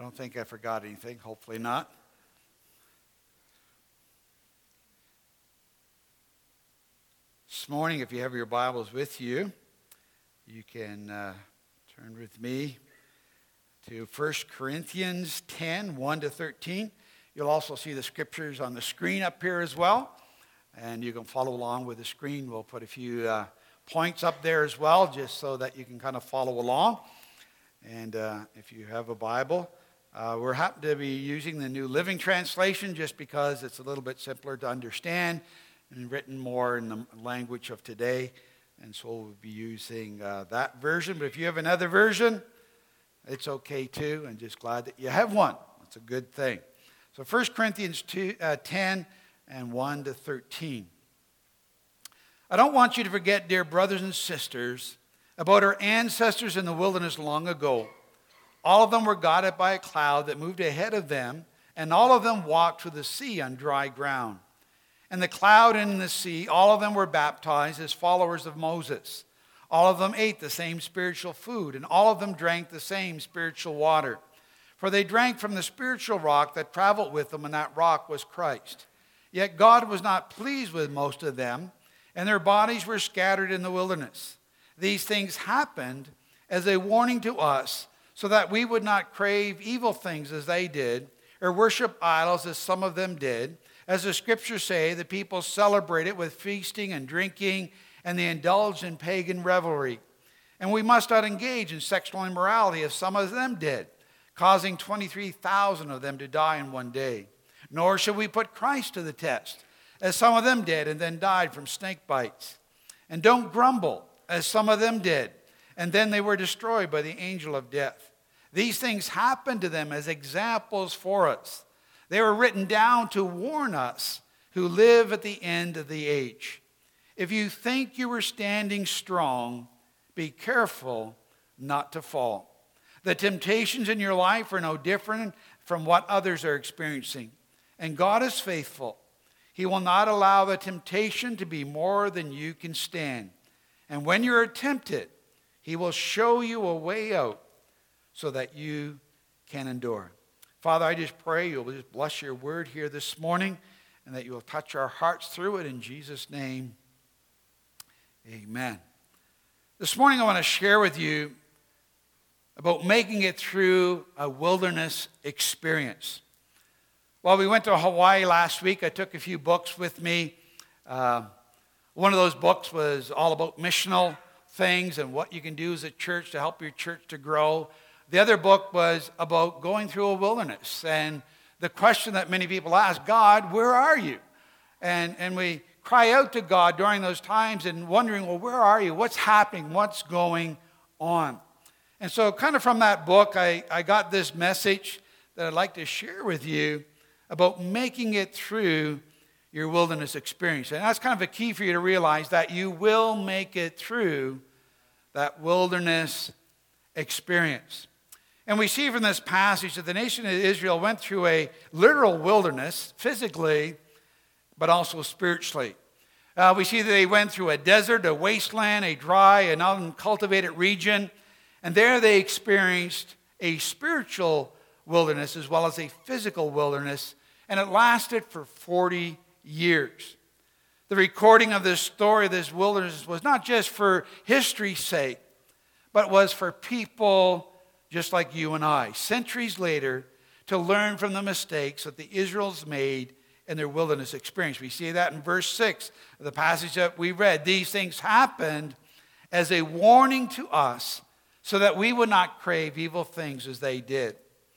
don't think I forgot anything. Hopefully not. This morning, if you have your Bibles with you, you can turn with me to 1 Corinthians 10, 1 to 13. You'll also see the scriptures on the screen up here as well. And you can follow along with the screen. We'll put a few points up there as well, just so that you can kind of follow along. And if you have a Bible, we're happy to be using the New Living Translation just because it's a little bit simpler to understand and written more in the language of today. And so we'll be using that version. But if you have another version, it's okay too. And just glad that you have one. It's a good thing. So 1 Corinthians 10 and 1 to 13. I don't want you to forget, dear brothers and sisters, about our ancestors in the wilderness long ago. All of them were guided by a cloud that moved ahead of them, and all of them walked through the sea on dry ground. And the cloud and the sea, all of them were baptized as followers of Moses. All of them ate the same spiritual food, and all of them drank the same spiritual water. For they drank from the spiritual rock that traveled with them, and that rock was Christ. Yet God was not pleased with most of them, and their bodies were scattered in the wilderness. These things happened as a warning to us, so that we would not crave evil things as they did, or worship idols as some of them did. As the scriptures say, the people celebrated with feasting and drinking, and they indulged in pagan revelry. And we must not engage in sexual immorality as some of them did, causing 23,000 of them to die in one day. Nor should we put Christ to the test, as some of them did, and then died from snake bites. And don't grumble, as some of them did, and then they were destroyed by the angel of death. These things happened to them as examples for us. They were written down to warn us who live at the end of the age. If you think you are standing strong, be careful not to fall. The temptations in your life are no different from what others are experiencing. And God is faithful. He will not allow the temptation to be more than you can stand. And when you're tempted, He will show you a way out so that you can endure. Father, I just pray you'll just bless your word here this morning and that you will touch our hearts through it in Jesus' name. Amen. This morning I want to share with you about making it through a wilderness experience. While we went to Hawaii last week, I took a few books with me. One of those books was all about missional things and what you can do as a church to help your church to grow. The other book was about going through a wilderness and the question that many people ask, God, where are you? And we cry out to God during those times and wondering, well, where are you? What's happening? What's going on? And so kind of from that book, I got this message that I'd like to share with you about making it through your wilderness experience. And that's kind of a key for you to realize that you will make it through that wilderness experience. And we see from this passage that the nation of Israel went through a literal wilderness, physically, but also spiritually. We see that they went through a desert, a wasteland, a dry and uncultivated region. And there they experienced a spiritual wilderness as well as a physical wilderness. And it lasted for 40 years. The recording of this story, this wilderness, was not just for history's sake, but was for people just like you and I, centuries later, to learn from the mistakes that the Israelites made in their wilderness experience. We see that in verse 6 of the passage that we read. These things happened as a warning to us so that we would not crave evil things as they did.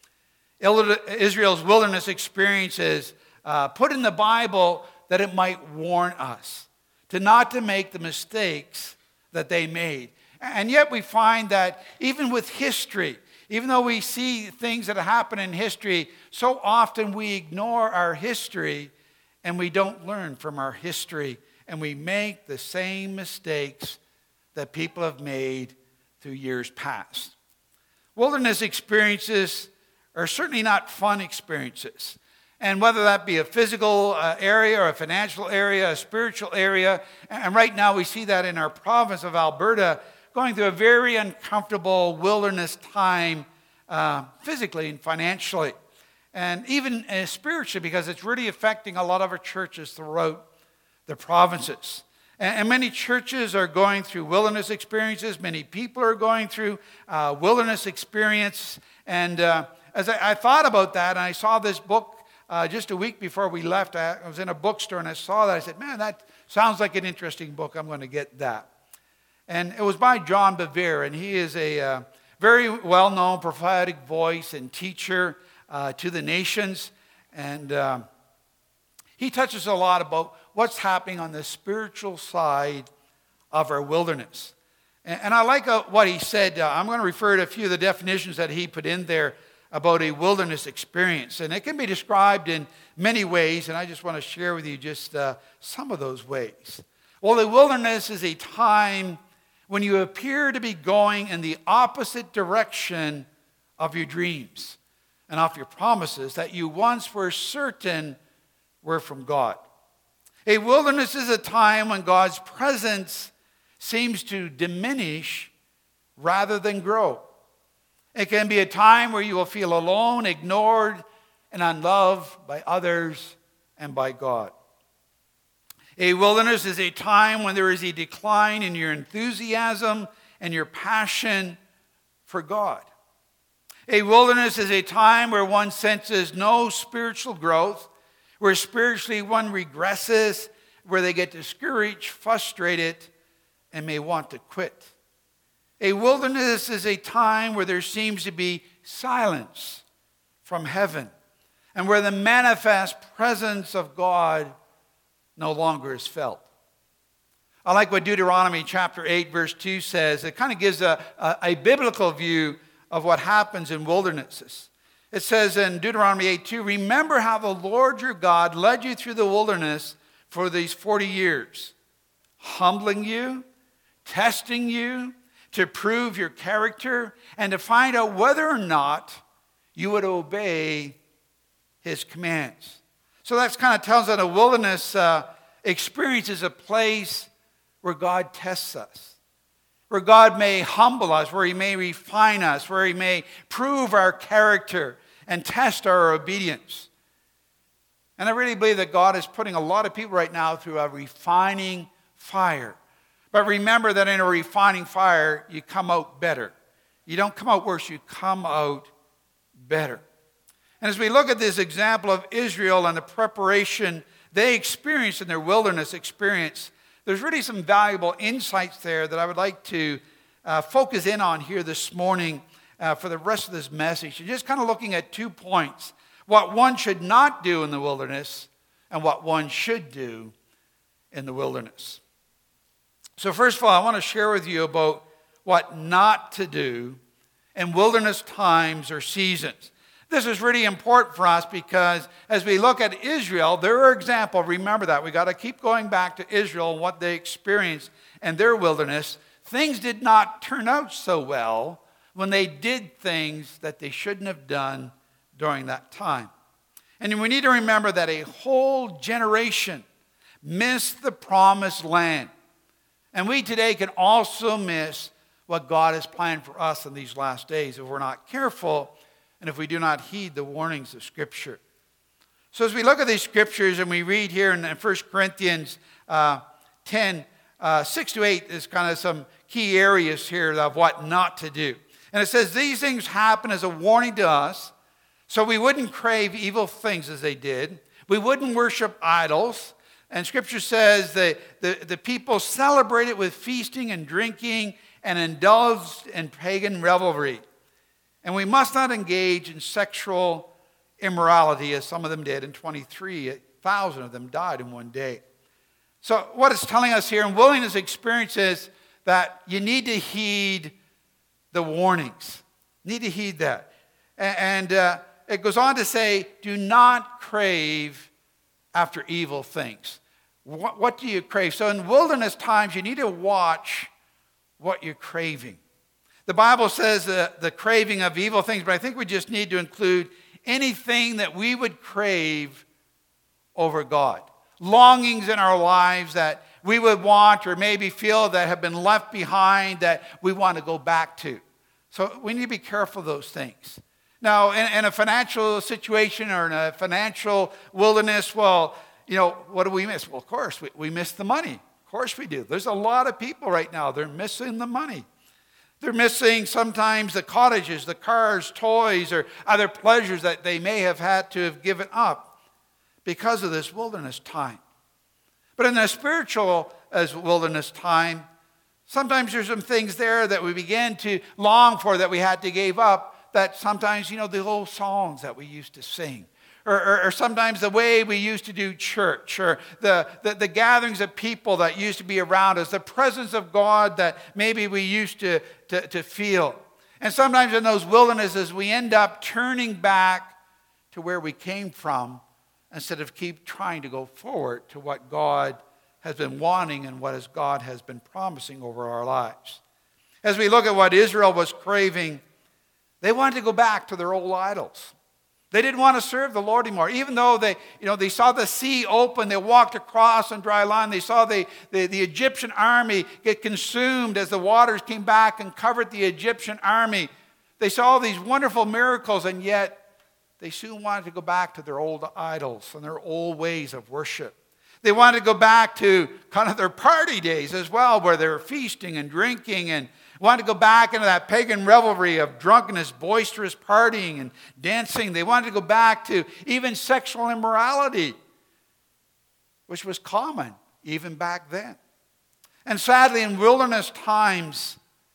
Israel's wilderness experience is put in the Bible that it might warn us not to make the mistakes that they made. And yet we find that even with history, even though we see things that happen in history, so often we ignore our history and we don't learn from our history. And we make the same mistakes that people have made through years past. Wilderness experiences are certainly not fun experiences. And whether that be a physical area or a financial area, a spiritual area, and right now we see that in our province of Alberta, going through a very uncomfortable wilderness time physically and financially, and even spiritually, because it's really affecting a lot of our churches throughout the provinces. And many churches are going through wilderness experiences. Many people are going through wilderness experience. And as I thought about that, and I saw this book just a week before we left, I was in a bookstore and I saw that. I said, man, that sounds like an interesting book. I'm going to get that. And it was by John Bevere, and he is a very well-known prophetic voice and teacher to the nations. And he touches a lot about what's happening on the spiritual side of our wilderness. And I like what he said. I'm going to refer to a few of the definitions that he put in there about a wilderness experience. And it can be described in many ways, and I just want to share with you just some of those ways. Well, the wilderness is a time when you appear to be going in the opposite direction of your dreams and of your promises that you once were certain were from God. A wilderness is a time when God's presence seems to diminish rather than grow. It can be a time where you will feel alone, ignored, and unloved by others and by God. A wilderness is a time when there is a decline in your enthusiasm and your passion for God. A wilderness is a time where one senses no spiritual growth, where spiritually one regresses, where they get discouraged, frustrated, and may want to quit. A wilderness is a time where there seems to be silence from heaven and where the manifest presence of God no longer is felt. I like what Deuteronomy chapter 8 verse 2 says. It kind of gives a biblical view of what happens in wildernesses. It says in Deuteronomy 8:2, remember how the Lord your God led you through the wilderness for these 40 years, humbling you, testing you, to prove your character, and to find out whether or not you would obey his commands. So that kind of tells that a wilderness experience is a place where God tests us, where God may humble us, where he may refine us, where he may prove our character and test our obedience. And I really believe that God is putting a lot of people right now through a refining fire. But remember that in a refining fire, you come out better. You don't come out worse, you come out better. And as we look at this example of Israel and the preparation they experienced in their wilderness experience, there's really some valuable insights there that I would like to focus in on here this morning for the rest of this message. And just kind of looking at 2 points. What one should not do in the wilderness and what one should do in the wilderness. So first of all, I want to share with you about what not to do in wilderness times or seasons. This is really important for us because as we look at Israel, their example, remember that. We got to keep going back to Israel and what they experienced in their wilderness. Things did not turn out so well when they did things that they shouldn't have done during that time. And we need to remember that a whole generation missed the promised land. And we today can also miss what God has planned for us in these last days if we're not careful and if we do not heed the warnings of Scripture. So as we look at these Scriptures and we read here in 1 Corinthians 10, 6 to 8 is kind of some key areas here of what not to do. And it says, these things happen as a warning to us, so we wouldn't crave evil things as they did. We wouldn't worship idols. And Scripture says that the people celebrated with feasting and drinking and indulged in pagan revelry. And we must not engage in sexual immorality as some of them did. And 23,000 of them died in one day. So what it's telling us here in wilderness experiences that you need to heed the warnings. Need to heed that. And it goes on to say, do not crave after evil things. What do you crave? So in wilderness times, you need to watch what you're craving. The Bible says the craving of evil things, but I think we just need to include anything that we would crave over God. Longings in our lives that we would want or maybe feel that have been left behind that we want to go back to. So we need to be careful of those things. Now, in a financial situation or in a financial wilderness, well, what do we miss? Well, of course, we miss the money. Of course we do. There's a lot of people right now, they're missing the money. They're missing sometimes the cottages, the cars, toys, or other pleasures that they may have had to have given up because of this wilderness time. But in the spiritual as wilderness time, sometimes there's some things there that we begin to long for that we had to give up, that sometimes, the old songs that we used to sing, or sometimes the way we used to do church, or the gatherings of people that used to be around us, the presence of God that maybe we used to feel. And sometimes in those wildernesses, we end up turning back to where we came from instead of keep trying to go forward to what God has been wanting and what God has been promising over our lives. As we look at what Israel was craving, they wanted to go back to their old idols. They didn't want to serve the Lord anymore. Even though they saw the sea open, they walked across on dry land. They saw the Egyptian army get consumed as the waters came back and covered the Egyptian army. They saw all these wonderful miracles, and yet they soon wanted to go back to their old idols and their old ways of worship. They wanted to go back to kind of their party days as well, where they were feasting and drinking, and wanted to go back into that pagan revelry of drunkenness, boisterous partying and dancing. They wanted to go back to even sexual immorality, which was common even back then. And sadly, in wilderness times,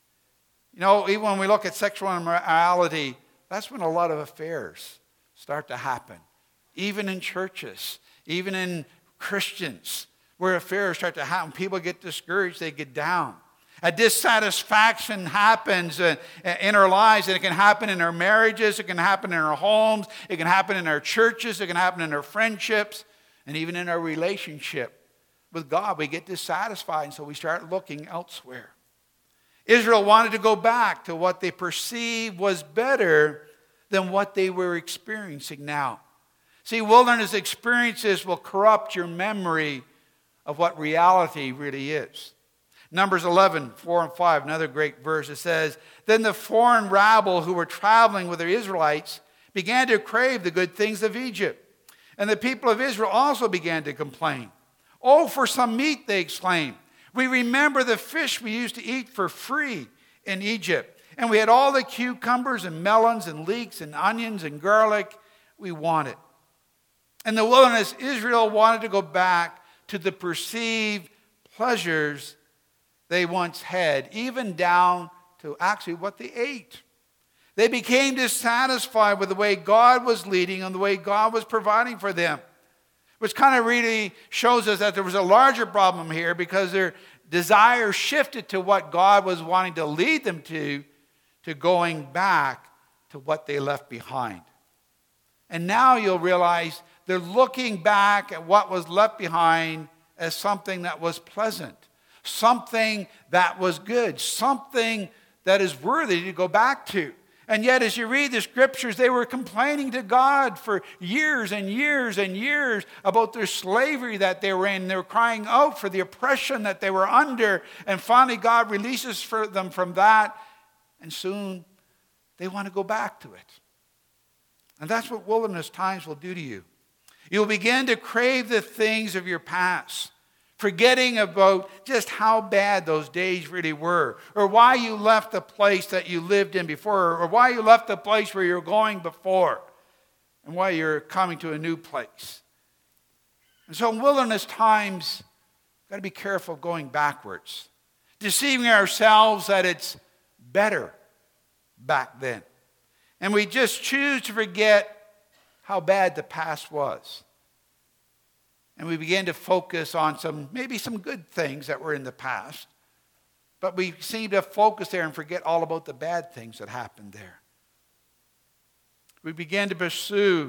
even when we look at sexual immorality, that's when a lot of affairs start to happen. Even in churches, even in Christians, where affairs start to happen, people get discouraged, they get down. A dissatisfaction happens in our lives, and it can happen in our marriages, it can happen in our homes, it can happen in our churches, it can happen in our friendships, and even in our relationship with God. We get dissatisfied, and so we start looking elsewhere. Israel wanted to go back to what they perceived was better than what they were experiencing now. See, wilderness experiences will corrupt your memory of what reality really is. Numbers 11, 4 and 5, another great verse. It says, "Then the foreign rabble who were traveling with the Israelites began to crave the good things of Egypt. And the people of Israel also began to complain. 'Oh, for some meat,' they exclaimed. 'We remember the fish we used to eat for free in Egypt. And we had all the cucumbers and melons and leeks and onions and garlic we wanted.'" In the wilderness, Israel wanted to go back to the perceived pleasures they once had, even down to actually what they ate. They became dissatisfied with the way God was leading and the way God was providing for them, which kind of really shows us that there was a larger problem here, because their desire shifted to what God was wanting to lead them to going back to what they left behind. And now you'll realize they're looking back at what was left behind as something that was pleasant, something that was good, something that is worthy to go back to. And yet, as you read the scriptures, they were complaining to God for years and years and years about their slavery that they were in. They were crying out for the oppression that they were under. And finally, God releases them from that. And soon, they want to go back to it. And that's what wilderness times will do to you. You'll begin to crave the things of your past, forgetting about just how bad those days really were, or why you left the place that you lived in before, or why you left the place where you were going before, and why you're coming to a new place. And so in wilderness times, we've got to be careful of going backwards, deceiving ourselves that it's better back then. And we just choose to forget how bad the past was. And we begin to focus on maybe some good things that were in the past. But we seem to focus there and forget all about the bad things that happened there. We begin to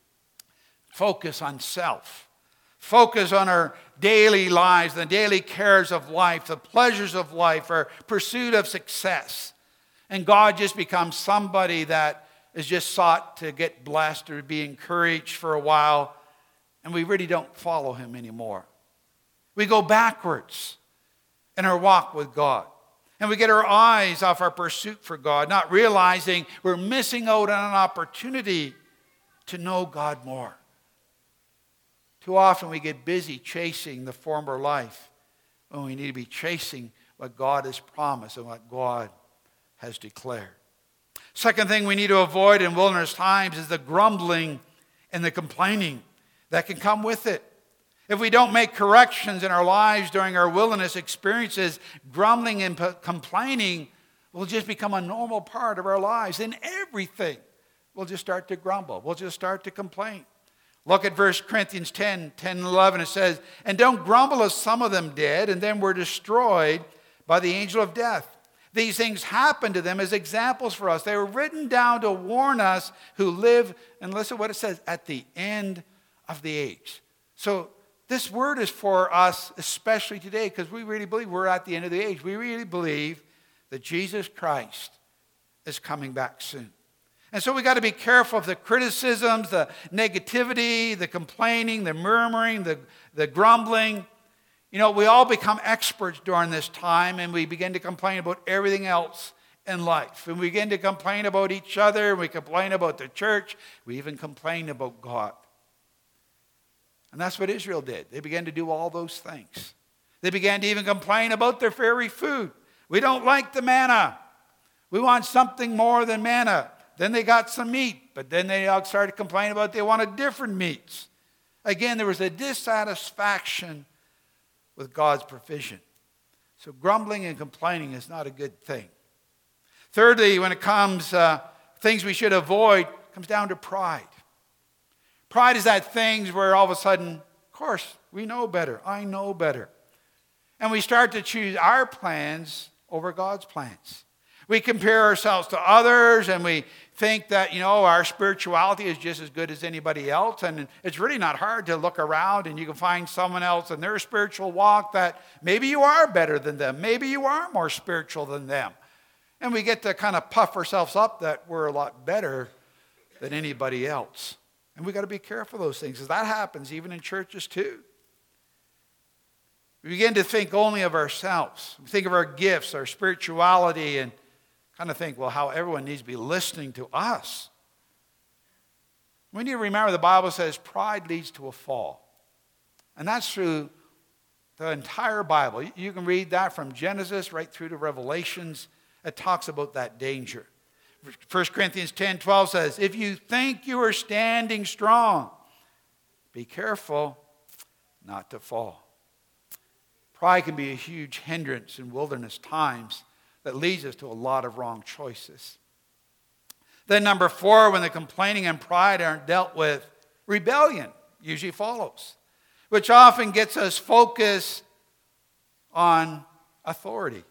focus on self. Focus on our daily lives, the daily cares of life, the pleasures of life, our pursuit of success. And God just becomes somebody that is just sought to get blessed or be encouraged for a while, and we really don't follow him anymore. We go backwards in our walk with God. And we get our eyes off our pursuit for God, not realizing we're missing out on an opportunity to know God more. Too often we get busy chasing the former life when we need to be chasing what God has promised and what God has declared. Second thing we need to avoid in wilderness times is the grumbling and the complaining that can come with it. If we don't make corrections in our lives during our wilderness experiences, grumbling and complaining will just become a normal part of our lives. In everything, we'll just start to grumble. We'll just start to complain. Look at 1 Corinthians 10 and 11. It says, "And don't grumble as some of them did, and then were destroyed by the angel of death. These things happened to them as examples for us. They were written down to warn us who live," and listen to what it says, "at the end of the age." So this word is for us, especially today, because we really believe we're at the end of the age. We really believe that Jesus Christ is coming back soon. And so we got to be careful of the criticisms, the negativity, the complaining, the murmuring, the grumbling. You know, we all become experts during this time, and we begin to complain about everything else in life. And we begin to complain about each other. We complain about the church. We even complain about God. And that's what Israel did. They began to do all those things. They began to even complain about their very food. We don't like the manna. We want something more than manna. Then they got some meat, but then they all started complaining about they wanted different meats. Again, there was a dissatisfaction with God's provision. So grumbling and complaining is not a good thing. Thirdly, when it comes, things we should avoid, it comes down to pride. Pride is that thing where all of a sudden, of course, we know better. I know better. And we start to choose our plans over God's plans. We compare ourselves to others, and we think that, our spirituality is just as good as anybody else. And it's really not hard to look around and you can find someone else in their spiritual walk that maybe you are better than them. Maybe you are more spiritual than them. And we get to kind of puff ourselves up that we're a lot better than anybody else. And we got to be careful of those things, because that happens even in churches too. We begin to think only of ourselves. We think of our gifts, our spirituality, and kind of think, well, how everyone needs to be listening to us. We need to remember the Bible says pride leads to a fall. And that's through the entire Bible. You can read that from Genesis right through to Revelations. It talks about that danger. 1 Corinthians 10:12 says, "If you think you are standing strong, be careful not to fall." Pride can be a huge hindrance in wilderness times that leads us to a lot of wrong choices. Then number 4, when the complaining and pride aren't dealt with, rebellion usually follows, which often gets us focused on authority.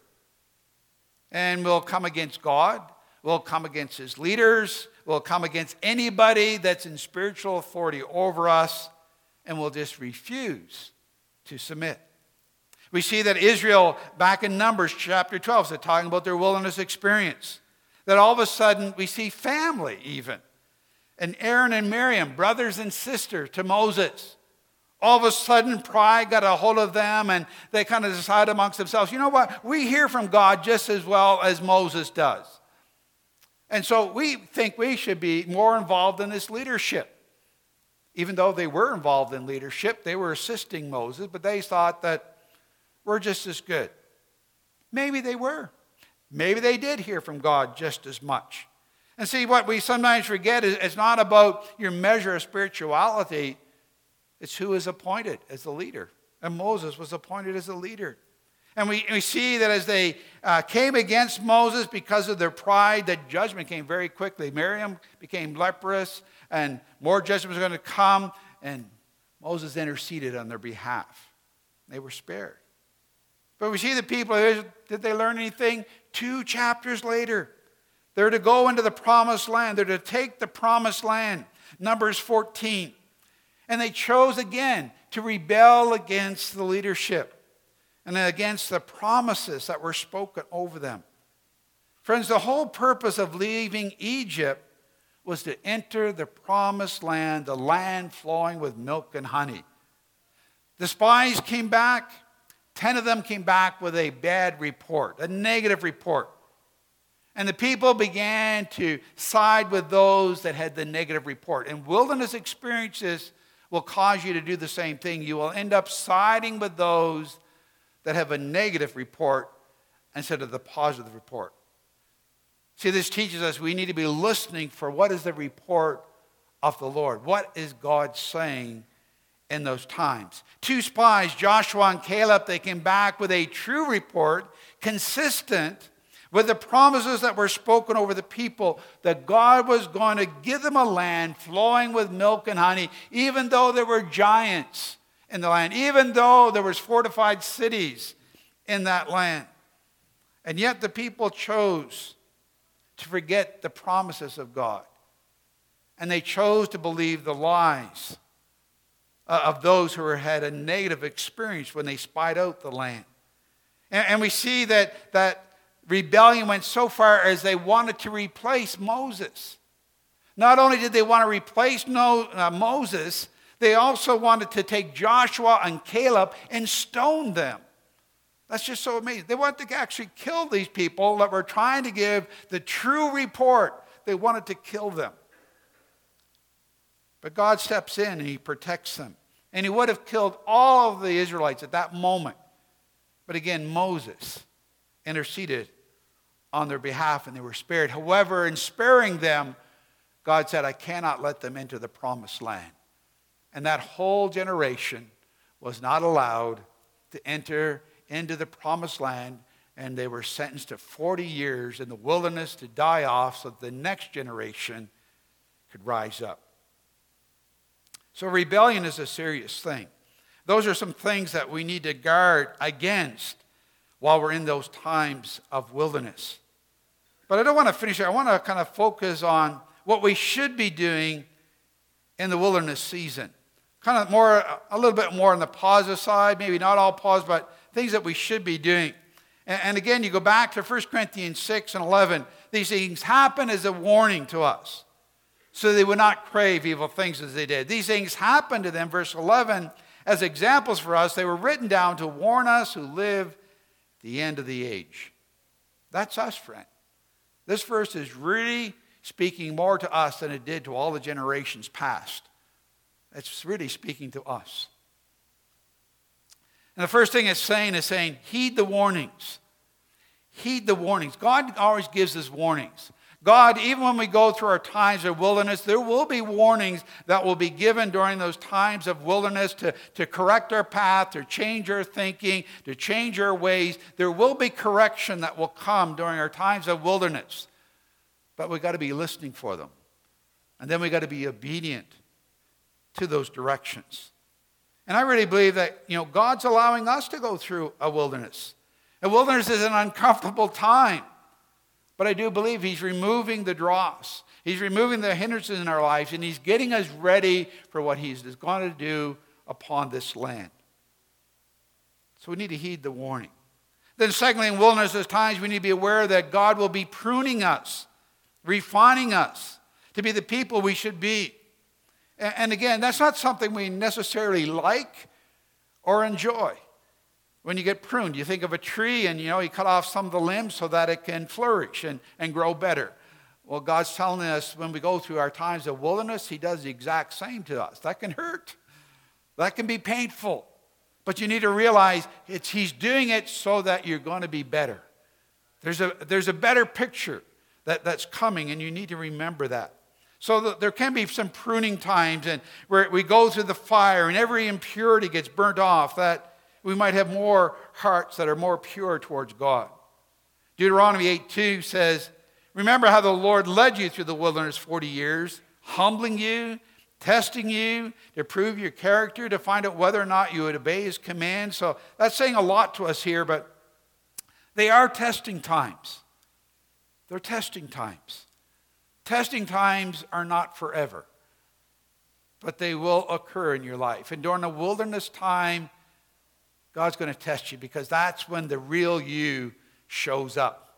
And we'll come against God, we'll come against his leaders, we'll come against anybody that's in spiritual authority over us, and we'll just refuse to submit. We see that Israel, back in Numbers chapter 12, so talking about their wilderness experience, that all of a sudden we see family even. And Aaron and Miriam, brothers and sisters to Moses. All of a sudden pride got a hold of them, and they kind of decided amongst themselves, you know what? We hear from God just as well as Moses does. And so we think we should be more involved in this leadership. Even though they were involved in leadership, they were assisting Moses, but they thought that we're just as good. Maybe they were. Maybe they did hear from God just as much. And see, what we sometimes forget is it's not about your measure of spirituality. It's who is appointed as the leader. And Moses was appointed as a leader. And we see that as they came against Moses because of their pride, that judgment came very quickly. Miriam became leprous, and more judgment was going to come, and Moses interceded on their behalf. They were spared. But we see the people, did they learn anything? 2 chapters later, they're to go into the promised land. They're to take the promised land. Numbers 14. And they chose again to rebel against the leadership and against the promises that were spoken over them. Friends, the whole purpose of leaving Egypt was to enter the promised land, the land flowing with milk and honey. The spies came back. 10 of them came back with a bad report, a negative report. And the people began to side with those that had the negative report. And wilderness experiences will cause you to do the same thing. You will end up siding with those that have a negative report instead of the positive report. See, this teaches us we need to be listening for what is the report of the Lord. What is God saying in those times? 2 spies, Joshua and Caleb, they came back with a true report consistent with the promises that were spoken over the people, that God was going to give them a land flowing with milk and honey, even though there were giants in the land, even though there was fortified cities in that land. And yet the people chose to forget the promises of God. And they chose to believe the lies of those who had a negative experience when they spied out the land. And we see that rebellion went so far as they wanted to replace Moses. Not only did they want to replace Moses, they also wanted to take Joshua and Caleb and stone them. That's just so amazing. They wanted to actually kill these people that were trying to give the true report. They wanted to kill them. But God steps in and he protects them. And he would have killed all of the Israelites at that moment. But again, Moses interceded on their behalf and they were spared. However, in sparing them, God said, I cannot let them into the promised land. And that whole generation was not allowed to enter into the promised land, and they were sentenced to 40 years in the wilderness to die off so that the next generation could rise up. So rebellion is a serious thing. Those are some things that we need to guard against while we're in those times of wilderness. But I don't want to finish here. I want to kind of focus on what we should be doing in the wilderness season. Kind of a little bit more on the positive side, maybe not all positive, but things that we should be doing. And again, you go back to 1 Corinthians 6 and 11. These things happen as a warning to us, so they would not crave evil things as they did. These things happened to them, verse 11, as examples for us. They were written down to warn us who live the end of the age. That's us, friend. This verse is really speaking more to us than it did to all the generations past. It's really speaking to us. And the first thing it's saying, heed the warnings. Heed the warnings. God always gives us warnings. God, even when we go through our times of wilderness, there will be warnings that will be given during those times of wilderness to correct our path, to change our thinking, to change our ways. There will be correction that will come during our times of wilderness. But we've got to be listening for them. And then we've got to be obedient to those directions. And I really believe that, God's allowing us to go through a wilderness. A wilderness is an uncomfortable time. But I do believe he's removing the dross. He's removing the hindrances in our lives, and he's getting us ready for what he's going to do upon this land. So we need to heed the warning. Then secondly, in wilderness, there's times we need to be aware that God will be pruning us, refining us to be the people we should be. And again, that's not something we necessarily like or enjoy. When you get pruned, you think of a tree and, you cut off some of the limbs so that it can flourish and grow better. Well, God's telling us when we go through our times of wilderness, he does the exact same to us. That can hurt. That can be painful. But you need to realize he's doing it so that you're going to be better. There's a better picture that's coming, and you need to remember that. So there can be some pruning times and where we go through the fire and every impurity gets burnt off, that we might have more hearts that are more pure towards God. Deuteronomy 8:2 says, remember how the Lord led you through the wilderness 40 years, humbling you, testing you to prove your character, to find out whether or not you would obey his commands. So that's saying a lot to us here, but they are testing times. They're testing times. Testing times are not forever, but they will occur in your life. And during a wilderness time, God's going to test you because that's when the real you shows up.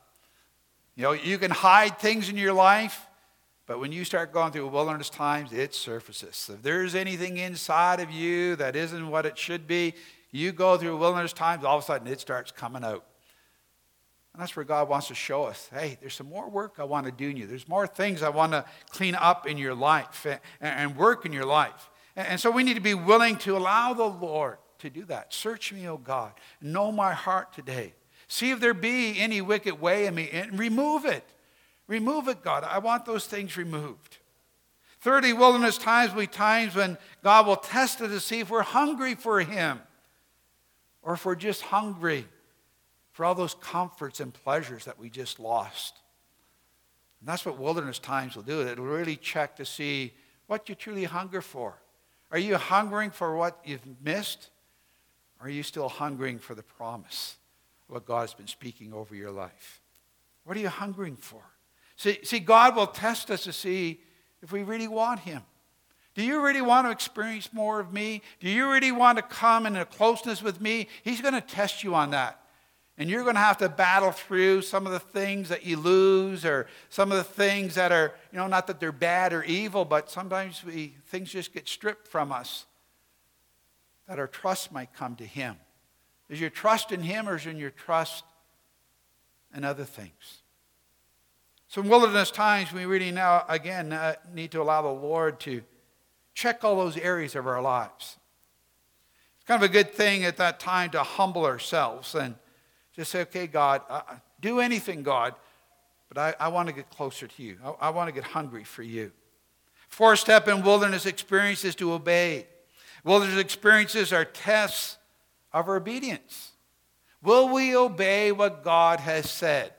You can hide things in your life, but when you start going through wilderness times, it surfaces. If there's anything inside of you that isn't what it should be, You go through wilderness times, all of a sudden it starts coming out. And that's where God wants to show us, hey, there's some more work I want to do in you. There's more things I want to clean up in your life and work in your life. And so we need to be willing to allow the Lord to do that. Search me, O God. Know my heart today. See if there be any wicked way in me and remove it. Remove it, God. I want those things removed. Thirdly, wilderness times will be times when God will test us to see if we're hungry for him or if we're just hungry for all those comforts and pleasures that we just lost. And that's what wilderness times will do. It'll really check to see what you truly hunger for. Are you hungering for what you've missed? Or are you still hungering for the promise of what God's been speaking over your life? What are you hungering for? See, God will test us to see if we really want him. Do you really want to experience more of me? Do you really want to come in a closeness with me? He's going to test you on that. And you're going to have to battle through some of the things that you lose or some of the things that are, not that they're bad or evil, but sometimes things just get stripped from us. That our trust might come to him. Is your trust in him or is in your trust in other things? So in wilderness times, we really now, again, need to allow the Lord to check all those areas of our lives. It's kind of a good thing at that time to humble ourselves and just say, okay, God, do anything, God, but I want to get closer to you. I want to get hungry for you. Fourth step in wilderness experience is to obey. Wilderness experiences are tests of our obedience. Will we obey what God has said?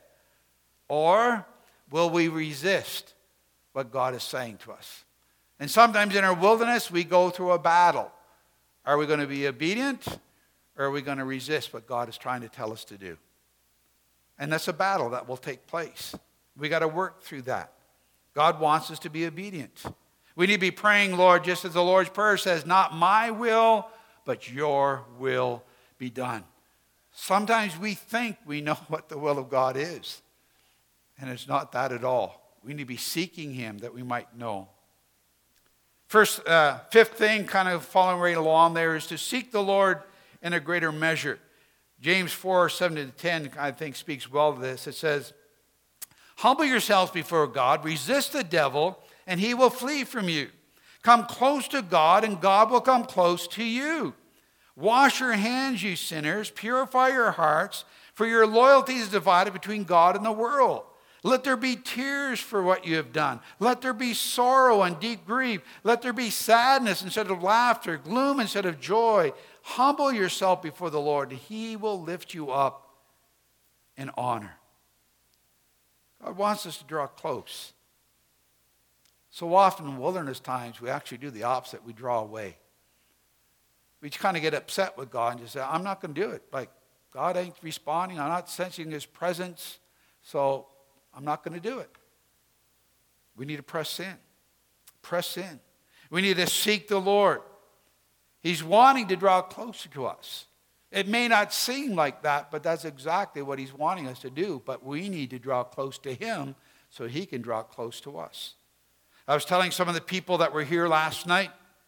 Or will we resist what God is saying to us? And sometimes in our wilderness, we go through a battle. Are we going to be obedient? Or are we going to resist what God is trying to tell us to do? And that's a battle that will take place. We got to work through that. God wants us to be obedient. We need to be praying, Lord, just as the Lord's Prayer says, not my will, but your will be done. Sometimes we think we know what the will of God is. And it's not that at all. We need to be seeking him that we might know. Fifth thing, kind of following right along there, is to seek the Lord in a greater measure. James 4:7-10, I think, speaks well to this. It says, humble yourselves before God, resist the devil, and he will flee from you. Come close to God, and God will come close to you. Wash your hands, you sinners. Purify your hearts, for your loyalty is divided between God and the world. Let there be tears for what you have done. Let there be sorrow and deep grief. Let there be sadness instead of laughter, gloom instead of joy. Humble yourself before the Lord, and he will lift you up in honor. God wants us to draw close. So often in wilderness times, we actually do the opposite. We draw away. We kind of get upset with God and just say, I'm not going to do it. Like, God ain't responding. I'm not sensing his presence. So I'm not going to do it. We need to press in. Press in. We need to seek the Lord. He's wanting to draw closer to us. It may not seem like that, but that's exactly what he's wanting us to do. But we need to draw close to him so he can draw close to us. I was telling some of the people that were here last night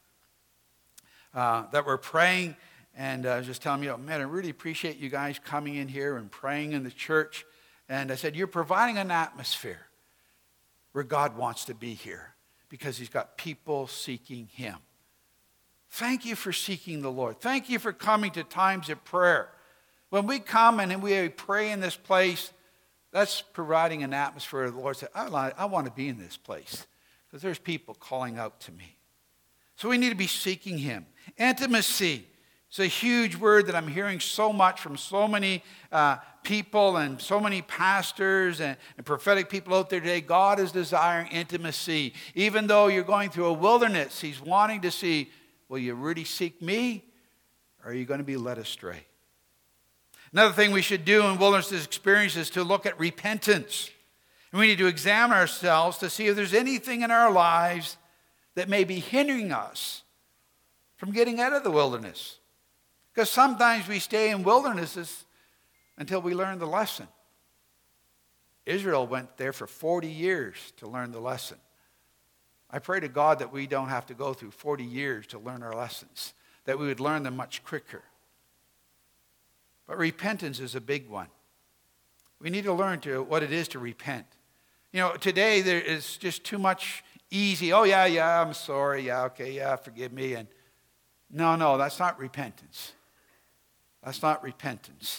that were praying, and I was just telling them, man, I really appreciate you guys coming in here and praying in the church. And I said, you're providing an atmosphere where God wants to be here because he's got people seeking him. Thank you for seeking the Lord. Thank you for coming to times of prayer. When we come and we pray in this place, that's providing an atmosphere where the Lord said, I want to be in this place because there's people calling out to me. So we need to be seeking him. Intimacy. It's a huge word that I'm hearing so much from so many people and so many pastors and prophetic people out there today. God is desiring intimacy. Even though you're going through a wilderness, he's wanting to see, will you really seek me, or are you going to be led astray? Another thing we should do in wilderness experience is to look at repentance. And we need to examine ourselves to see if there's anything in our lives that may be hindering us from getting out of the wilderness. Because sometimes we stay in wildernesses until we learn the lesson. Israel went there for 40 years to learn the lesson. I pray to God that we don't have to go through 40 years to learn our lessons, that we would learn them much quicker. But repentance is a big one. We need to learn what it is to repent. Today there is just too much easy, oh yeah, I'm sorry, yeah, okay, yeah, forgive me. And no, that's not repentance. That's not repentance.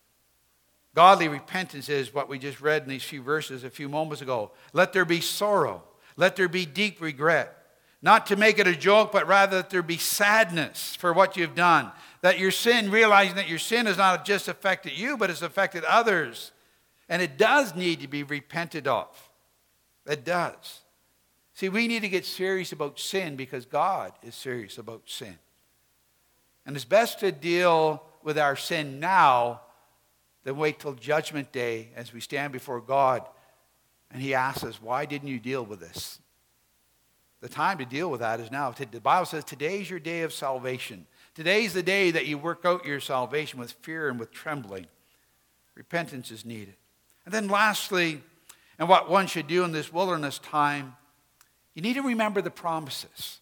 Godly repentance is what we just read in these few verses a few moments ago. Let there be sorrow. Let there be deep regret. Not to make it a joke, but rather that there be sadness for what you've done. That your sin, realizing that your sin has not just affected you, but it's affected others. And it does need to be repented of. It does. See, we need to get serious about sin because God is serious about sin. And it's best to deal with our sin now than wait till Judgment Day as we stand before God and He asks us, why didn't you deal with this? The time to deal with that is now. The Bible says today's your day of salvation. Today's the day that you work out your salvation with fear and with trembling. Repentance is needed. And then lastly, and what one should do in this wilderness time, you need to remember the promises.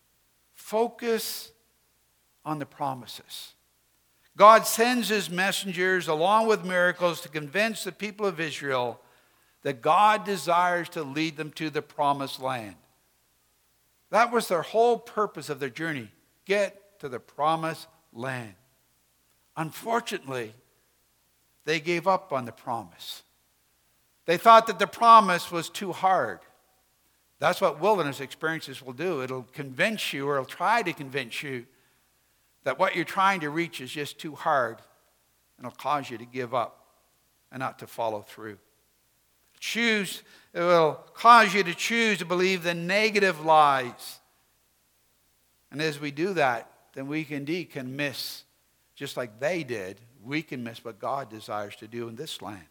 Focus on the promises. God sends His messengers along with miracles to convince the people of Israel that God desires to lead them to the promised land. That was their whole purpose of their journey. Get to the promised land. Unfortunately, they gave up on the promise. They thought that the promise was too hard. That's what wilderness experiences will do. It'll convince you, or it'll try to convince you, that what you're trying to reach is just too hard, and it'll cause you to give up and not to follow through. It will cause you to choose to believe the negative lies. And as we do that, then we indeed can miss, just like they did, we can miss what God desires to do in this land.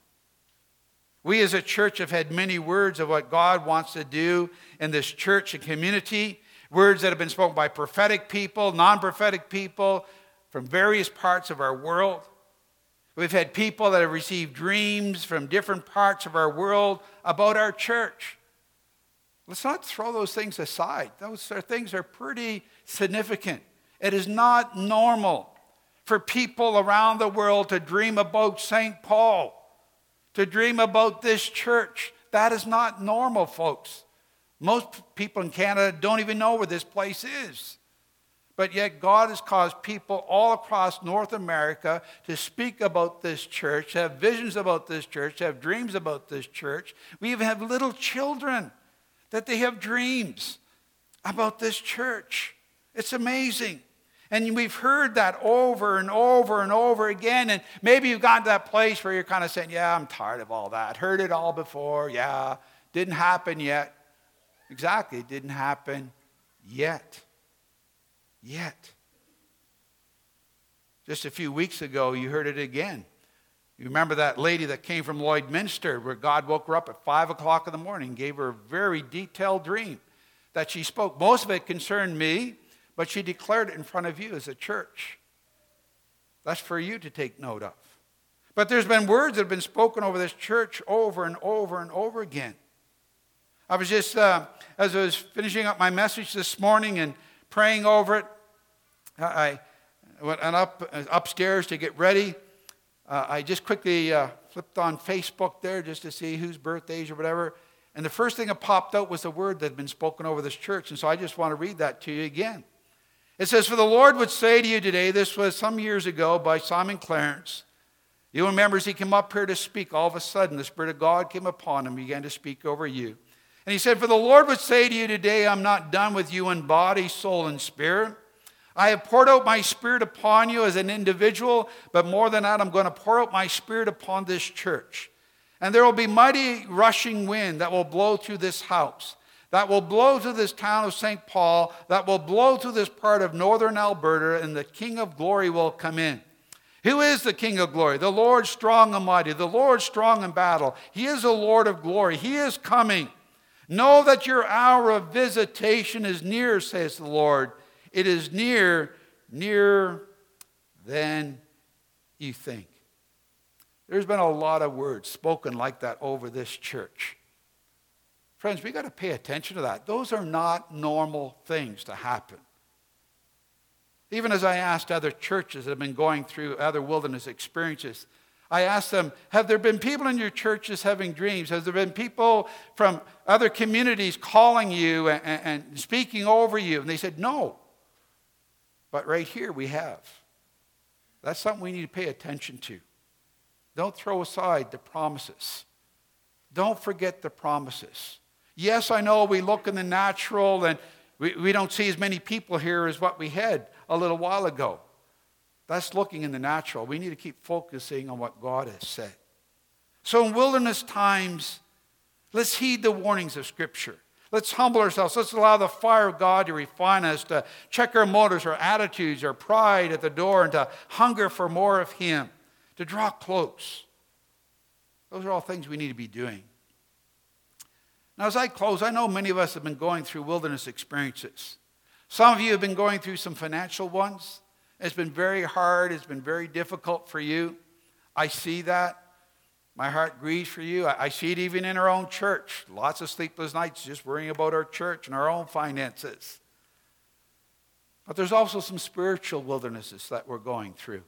We as a church have had many words of what God wants to do in this church and community. Words that have been spoken by prophetic people, non-prophetic people from various parts of our world. We've had people that have received dreams from different parts of our world about our church. Let's not throw those things aside. Those things are pretty significant. It is not normal for people around the world to dream about St. Paul, to dream about this church. That is not normal, folks. Most people in Canada don't even know where this place is. But yet God has caused people all across North America to speak about this church, to have visions about this church, to have dreams about this church. We even have little children that they have dreams about this church. It's amazing. And we've heard that over and over and over again. And maybe you've gotten to that place where you're kind of saying, yeah, I'm tired of all that. Heard it all before. Yeah, didn't happen yet. Exactly, it didn't happen yet. Just a few weeks ago, you heard it again. You remember that lady that came from Lloydminster, where God woke her up at 5 o'clock in the morning and gave her a very detailed dream that she spoke. Most of it concerned me, but she declared it in front of you as a church. That's for you to take note of. But there's been words that have been spoken over this church over and over and over again. I was just, as I was finishing up my message this morning and praying over it, I went upstairs to get ready. I just quickly flipped on Facebook there just to see whose birthdays or whatever. And the first thing that popped out was the word that had been spoken over this church. And so I just want to read that to you again. It says, "For the Lord would say to you today," this was some years ago by Simon Clarence. You remember as he came up here to speak, all of a sudden the Spirit of God came upon him and began to speak over you. And he said, "For the Lord would say to you today, I'm not done with you in body, soul, and spirit. I have poured out my Spirit upon you as an individual, but more than that, I'm going to pour out my Spirit upon this church. And there will be mighty rushing wind that will blow through this house, that will blow through this town of St. Paul, that will blow through this part of northern Alberta, and the King of Glory will come in." Who is the King of Glory? The Lord strong and mighty, the Lord strong in battle. He is the Lord of glory. He is coming. Know that your hour of visitation is near, says the Lord. It is nearer than you think. There's been a lot of words spoken like that over this church. Friends, we've got to pay attention to that. Those are not normal things to happen. Even as I asked other churches that have been going through other wilderness experiences, I asked them, have there been people in your churches having dreams? Has there been people from other communities calling you and speaking over you? And they said, no. But right here we have. That's something we need to pay attention to. Don't throw aside the promises. Don't forget the promises. Yes, I know we look in the natural and we don't see as many people here as what we had a little while ago. That's looking in the natural. We need to keep focusing on what God has said. So in wilderness times, let's heed the warnings of Scripture. Let's humble ourselves. Let's allow the fire of God to refine us, to check our motives, our attitudes, our pride at the door, and to hunger for more of Him, to draw close. Those are all things we need to be doing. Now, as I close, I know many of us have been going through wilderness experiences. Some of you have been going through some financial ones. It's been very hard. It's been very difficult for you. I see that. My heart grieves for you. I see it even in our own church. Lots of sleepless nights just worrying about our church and our own finances. But there's also some spiritual wildernesses that we're going through.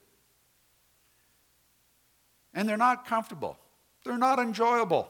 And they're not comfortable. They're not enjoyable.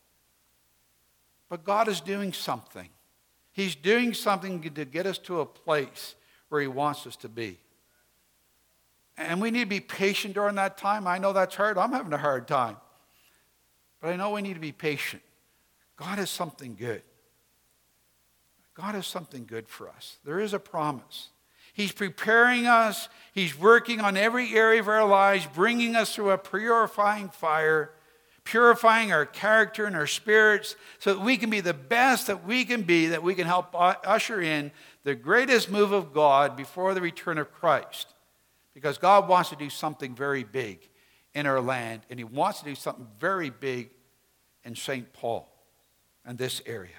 But God is doing something. He's doing something to get us to a place where He wants us to be. And we need to be patient during that time. I know that's hard. I'm having a hard time. But I know we need to be patient. God has something good. God has something good for us. There is a promise. He's preparing us. He's working on every area of our lives, bringing us through a purifying fire, purifying our character and our spirits so that we can be the best that we can be, that we can help usher in the greatest move of God before the return of Christ. Because God wants to do something very big in our land, and He wants to do something very big in St. Paul and this area.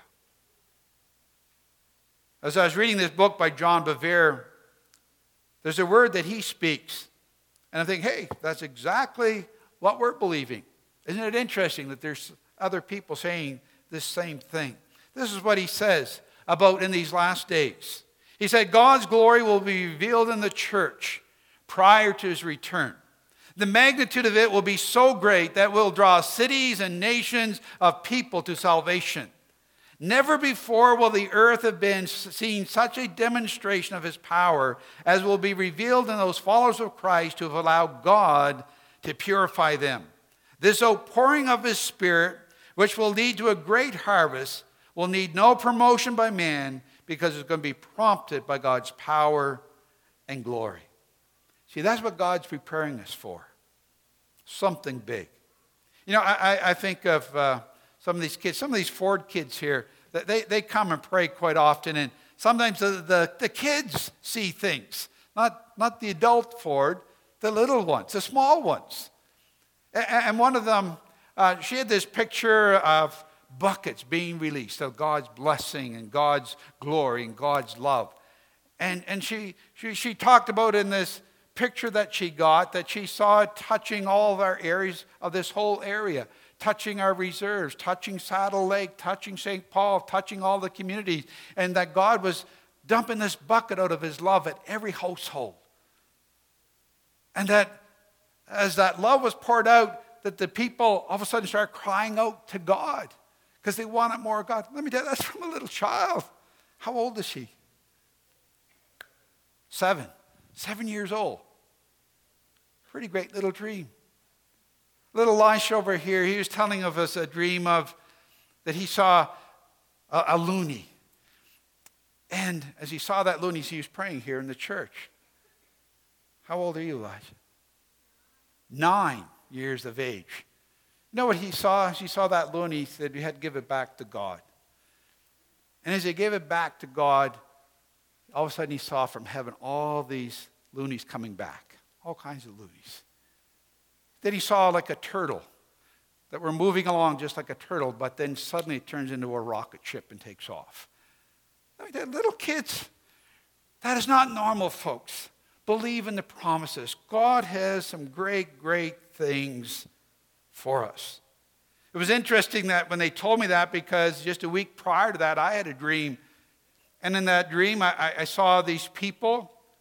As I was reading this book by John Bevere, there's a word that he speaks, and I think, hey, that's exactly what we're believing. Isn't it interesting that there's other people saying this same thing? This is what he says about in these last days. He said, God's glory will be revealed in the church prior to His return. The magnitude of it will be so great that it will draw cities and nations of people to salvation. Never before will the earth have been seen such a demonstration of His power as will be revealed in those followers of Christ who have allowed God to purify them. This outpouring of His Spirit, which will lead to a great harvest, will need no promotion by man because it's going to be prompted by God's power and glory. See, that's what God's preparing us for. Something big. You know, I think of some of these kids, some of these Ford kids here, they come and pray quite often, and sometimes the kids see things, not the adult Ford, the little ones, the small ones. And one of them, she had this picture of buckets being released, of God's blessing and God's glory and God's love. And she talked about in this picture that she got, that she saw it touching all of our areas of this whole area, touching our reserves, touching Saddle Lake, touching St. Paul, touching all the communities, and that God was dumping this bucket out of His love at every household. And that as that love was poured out, that the people all of a sudden started crying out to God because they wanted more of God. Let me tell you, that's from a little child. How old is she? 7 years old. Pretty great little dream. Little Elisha over here, he was telling of us a dream of that he saw a loony. And as he saw that loony, he was praying here in the church. How old are you, Elijah? 9 years of age. You know what he saw? As he saw that loony, he said he had to give it back to God. And as he gave it back to God, all of a sudden he saw from heaven all these loonies coming back. All kinds of loonies. Then he saw like a turtle that were moving along just like a turtle, but then suddenly it turns into a rocket ship and takes off. I mean, they're little kids. That is not normal, folks. Believe in the promises. God has some great, great things for us. It was interesting that when they told me that, because just a week prior to that, I had a dream. And in that dream, I saw these people,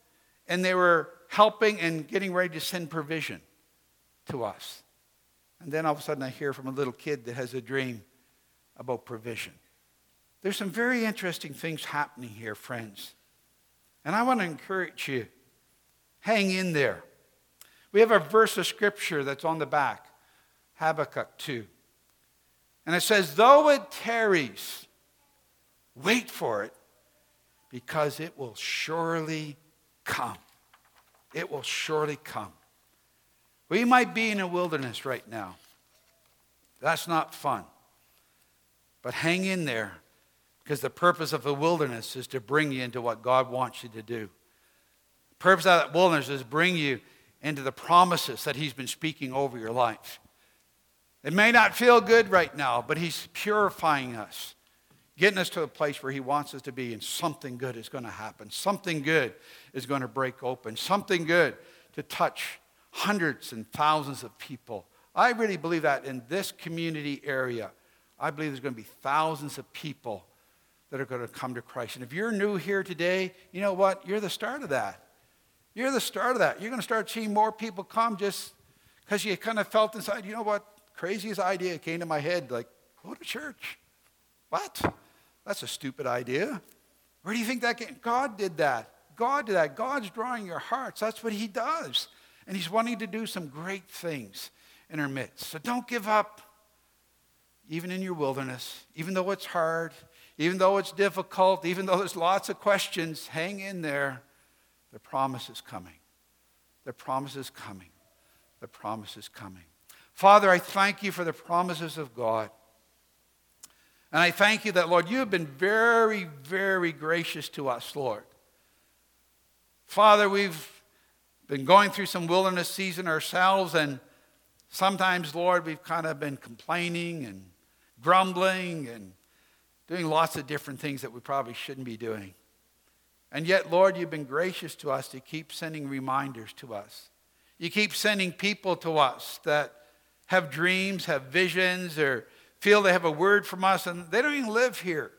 and they were helping and getting ready to send provision to us. And then all of a sudden I hear from a little kid that has a dream about provision. There's some very interesting things happening here, friends. And I want to encourage you, hang in there. We have a verse of scripture that's on the back, Habakkuk 2. And it says, though it tarries, wait for it, because it will surely come. It will surely come. We might be in a wilderness right now. That's not fun. But hang in there, because the purpose of the wilderness is to bring you into what God wants you to do. The purpose of that wilderness is to bring you into the promises that he's been speaking over your life. It may not feel good right now, but he's purifying us, getting us to a place where he wants us to be, and something good is going to happen. Something good is going to break open. Something good to touch hundreds and thousands of people. I really believe that in this community area. I believe there's going to be thousands of people that are going to come to Christ. And if you're new here today, you know what? You're the start of that. You're the start of that. You're going to start seeing more people come just because you kind of felt inside, you know what? Craziest idea came to my head, like, go to church. What? That's a stupid idea. Where do you think that came? God did that. God did that. God's drawing your hearts. That's what he does. And he's wanting to do some great things in our midst. So don't give up, even in your wilderness, even though it's hard, even though it's difficult, even though there's lots of questions. Hang in there. The promise is coming. The promise is coming. The promise is coming. Father, I thank you for the promises of God. And I thank you that, Lord, you have been very, very gracious to us, Lord. Father, we've been going through some wilderness season ourselves, and sometimes, Lord, we've kind of been complaining and grumbling and doing lots of different things that we probably shouldn't be doing. And yet, Lord, you've been gracious to us to keep sending reminders to us. You keep sending people to us that have dreams, have visions, or feel they have a word from us, and they don't even live here.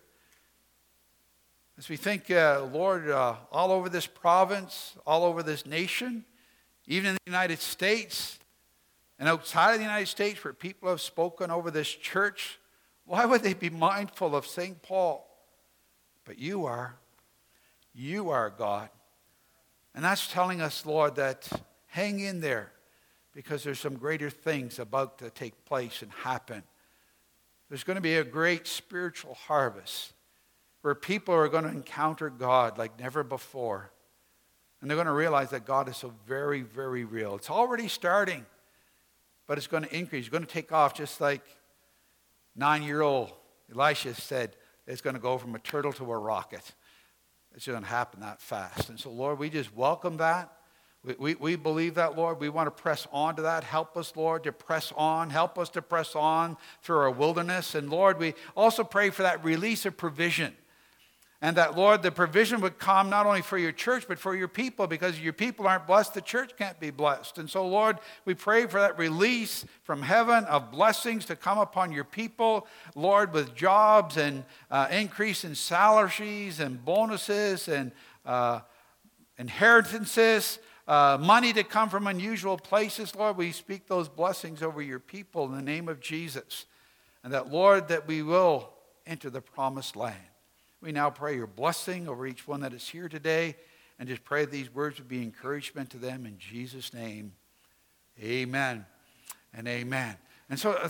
As we think, Lord, all over this province, all over this nation, even in the United States, and outside of the United States where people have spoken over this church, why would they be mindful of St. Paul? But you are. You are God. And that's telling us, Lord, that hang in there, because there's some greater things about to take place and happen. There's going to be a great spiritual harvest where people are going to encounter God like never before. And they're going to realize that God is so very, very real. It's already starting, but it's going to increase. It's going to take off just like 9-year-old Elisha said, it's going to go from a turtle to a rocket. It's going to happen that fast. And so, Lord, we just welcome that. We believe that, Lord. We want to press on to that. Help us, Lord, to press on. Help us to press on through our wilderness. And, Lord, we also pray for that release of provision. And that, Lord, the provision would come not only for your church, but for your people. Because if your people aren't blessed, the church can't be blessed. And so, Lord, we pray for that release from heaven of blessings to come upon your people. Lord, with jobs and increase in salaries and bonuses and inheritances. Money to come from unusual places, Lord. We speak those blessings over your people in the name of Jesus. And that, Lord, that we will enter the promised land. We now pray your blessing over each one that is here today, and just pray these words would be encouragement to them in Jesus' name. Amen and amen. And so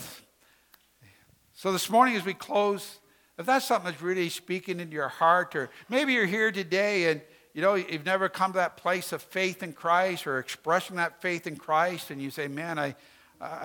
this morning as we close, if that's something that's really speaking into your heart, or maybe you're here today and you know, you've never come to that place of faith in Christ or expressing that faith in Christ, and you say, man, I